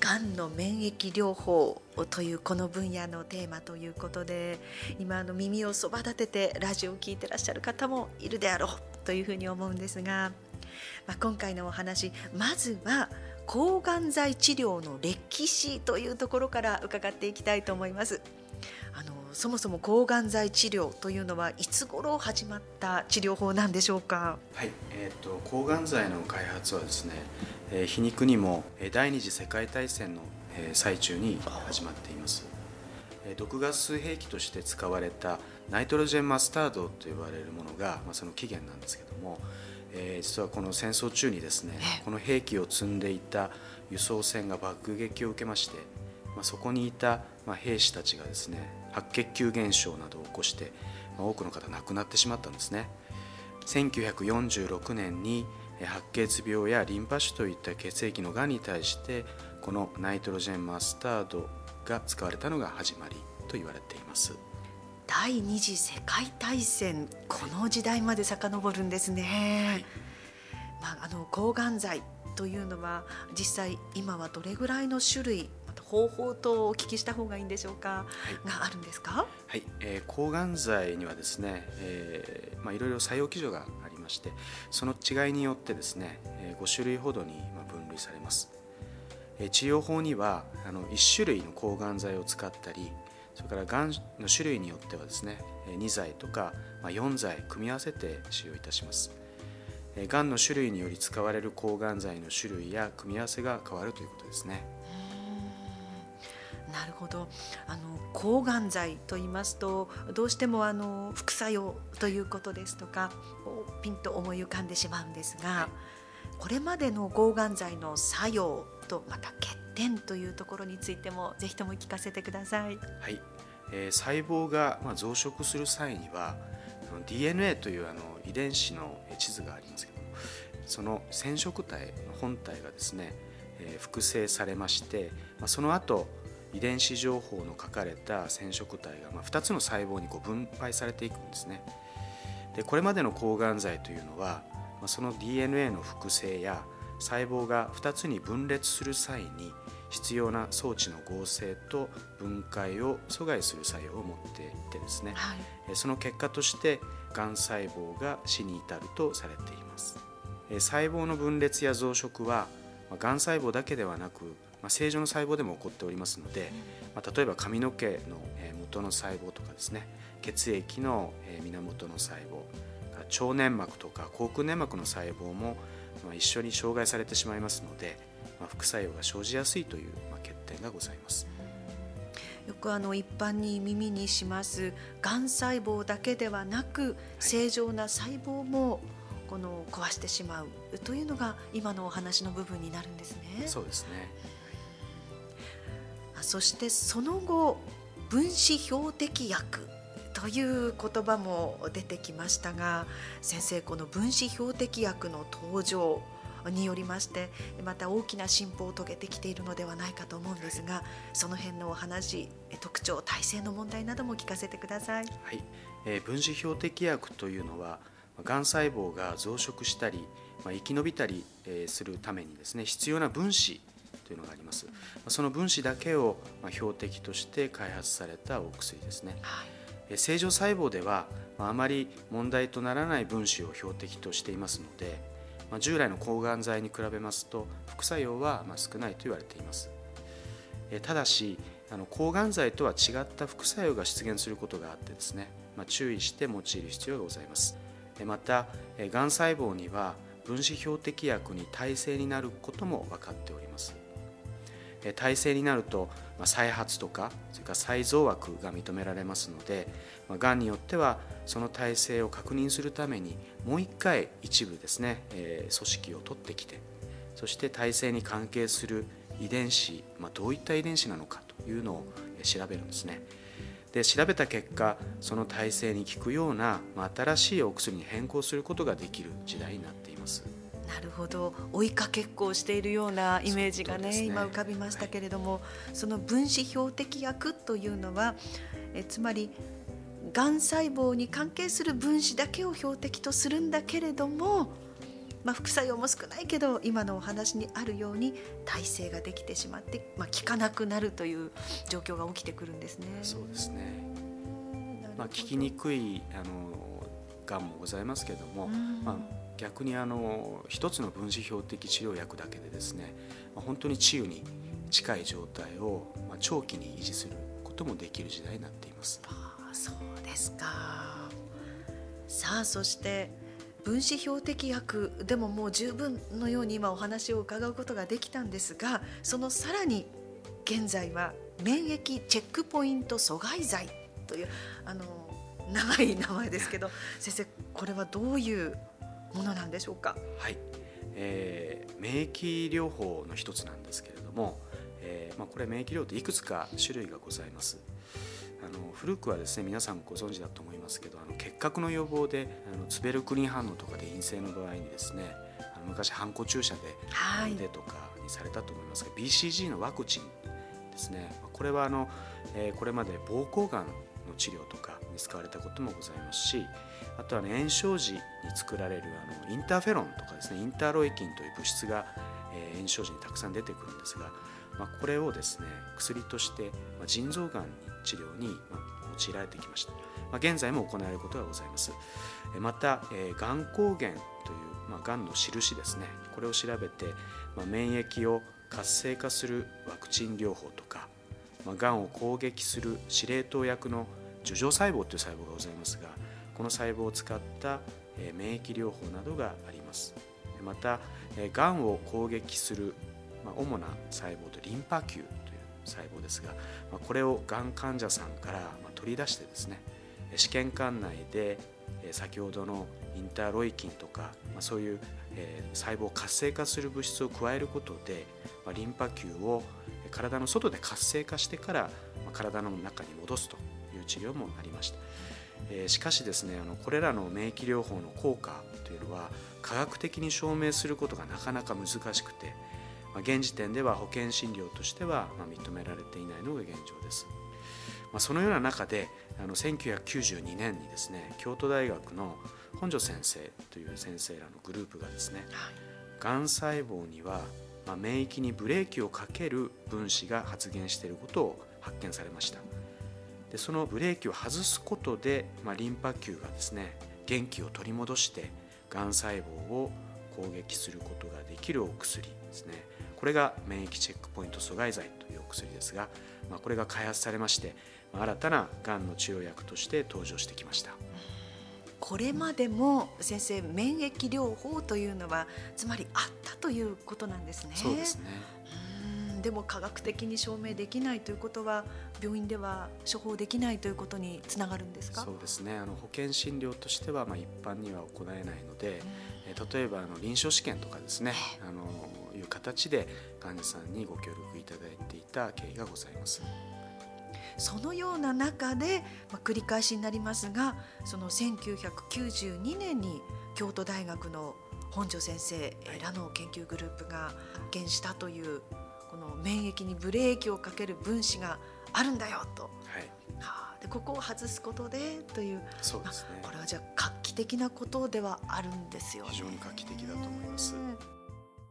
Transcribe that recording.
がんの免疫療法というこの分野のテーマということで、今耳をそば立ててラジオを聞いてらっしゃる方もいるであろうというふうに思うんですが、今回のお話、まずは抗がん剤治療の歴史というところから伺っていきたいと思います。そもそも抗がん剤治療というのはいつ頃始まった治療法なんでしょうか。 はい、抗がん剤の開発はですね、皮肉にも第二次世界大戦の最中に始まっています。毒ガス兵器として使われたナイトロジェンマスタードと呼ばれるものが、その起源なんですけども、実はこの戦争中にですね、この兵器を積んでいた輸送船が爆撃を受けまして、そこにいた兵士たちがですね、白血球減少などを起こして、多くの方亡くなってしまったんですね。1946年に白血病やリンパ腫といった血液のがんに対してこのナイトロジェンマスタードが使われたのが始まりと言われています。 第二次世界大戦、この時代まで遡るんですね。抗がん剤というのは実際今はどれぐらいの種類、方法とお聞きした方がいいんでしょうか、があるんですか。 はい、抗がん剤にはですね、いろいろ作用基準がありまして、その違いによってですね、5種類ほどに分類されます。治療法には1種類の抗がん剤を使ったり、それからがんの種類によってはですね、2剤とか4剤組み合わせて使用いたします。がんの種類により使われる抗がん剤の種類や組み合わせが変わるということですね。 なるほど。抗がん剤と言いますとどうしても副作用ということですとかピンと思い浮かんでしまうんですが、これまでの抗がん剤の作用とまた欠点というところについてもぜひとも聞かせてください。 はい、細胞が増殖する際にはDNA という遺伝子の地図がありますけども、その染色体の本体がですね、複製されまして、その後遺伝子情報の書かれた染色体が2つの細胞に分配されていくんですね。でこれまでの抗がん剤というのはその DNA の複製や細胞が2つに分裂する際に必要な装置の合成と分解を阻害する作用を持っていてですね、その結果としてがん細胞が死に至るとされています。細胞の分裂や増殖はがん細胞だけではなく正常の細胞でも起こっておりますので、例えば髪の毛の元の細胞とかですね、血液の源の細胞、腸粘膜とか口腔粘膜の細胞も一緒に障害されてしまいますので、副作用が生じやすいという欠点がございます。 よく一般に耳にしますがん細胞だけではなく正常な細胞も壊してしまうというのが今のお話の部分になるんですね。 そうですね。 そしてその後分子標的薬という言葉も出てきましたが、先生、この分子標的薬の登場によりましてまた大きな進歩を遂げてきているのではないかと思うんですが、その辺のお話、特徴、耐性の問題なども聞かせてください。 はい、分子標的薬というのはがん細胞が増殖したり、生き延びたりするためにですね、必要な分子というのがあります。その分子だけを標的として開発されたお薬ですね。正常細胞ではあまり問題とならない分子を標的としていますので、従来の抗がん剤に比べますと副作用は少ないと言われています。ただし抗がん剤とは違った副作用が出現することがあってですね、注意して用いる必要がございます。またがん細胞には分子標的薬に耐性になることも分かっております。耐性になると再発とかそれから再増悪が認められますので、がんによってはその耐性を確認するためにもう一回一部ですね、組織を取ってきて、そして耐性に関係する遺伝子、どういった遺伝子なのかというのを調べるんですね。で調べた結果、その耐性に効くような新しいお薬に変更することができる時代になっています。 なるほど。追いかけっこをしているようなイメージが今浮かびましたけれども、その分子標的薬というのはつまりがん細胞に関係する分子だけを標的とするんだけれども、 副作用も少ないけど今のお話にあるように耐性ができてしまって、効かなくなるという状況が起きてくるんですね。 そうですね。効きにくいがんもございますけれども、逆に一つの分子標的治療薬だけでですね、本当に治癒に近い状態を長期に維持することもできる時代になっています。 そうですか。さあ、そして分子標的薬でももう十分のように今お話を伺うことができたんですが、そのさらに現在は免疫チェックポイント阻害剤という長い名前ですけど先生、これはどういうものなんでしょうか。 はい、免疫療法の一つなんですけれども、これ免疫療法っていくつか種類がございます。古くはですね、皆さんご存知だと思いますけど、結核の予防でツベルクリン反応とかで陰性の場合にですね、昔ハンコ注射で腕とかにされたと思いますが、BCG のワクチンですね、これはこれまで膀胱がんの治療とかに使われたこともございますし、あとは炎症時に作られるインターフェロンとかですね、インターロイキンという物質が炎症時にたくさん出てくるんですが、これをですね薬として腎臓がん治療に用いられてきました。現在も行われることがございます。またがん抗原というがんの印ですね、これを調べて免疫を活性化するワクチン療法とか、がんを攻撃する司令塔役の樹状細胞という細胞がございますが、この細胞を使った免疫療法などがあります。またがんを攻撃する主な細胞とリンパ球という細胞ですが、これをがん患者さんから取り出してですね、試験管内で先ほどのインターロイキンとかそういう細胞を活性化する物質を加えることでリンパ球を体の外で活性化してから体の中に戻すという治療もありました。しかしですね、これらの免疫療法の効果というのは科学的に証明することがなかなか難しくて、現時点では保険診療としては認められていないのが現状です。そのような中で1992年にですね、京都大学の本庶先生という先生らのグループがですね、がん細胞には免疫にブレーキをかける分子が発現していることを発見されました。でそのブレーキを外すことで、リンパ球がですね元気を取り戻してがん細胞を攻撃することができるお薬ですね。これが免疫チェックポイント阻害剤というお薬ですが、これが開発されまして新たながんの治療薬として登場してきました。 これまでも先生、免疫療法というのはつまりあったということなんですね。 そうですね。 でも科学的に証明できないということは病院では処方できないということにつながるんですか。 そうですね、保険診療としては一般には行えないので、例えば臨床試験とかですね、いう形で患者さんにご協力いただいていた経緯がございます。 そのような中で、繰り返しになりますが、その1992年に京都大学の本庶先生らの研究グループが発見したというこの免疫にブレーキをかける分子があるんだよと、でここを外すことでという、 そうですね、 これはじゃあ画期的なことではあるんですよね。 非常に画期的だと思います。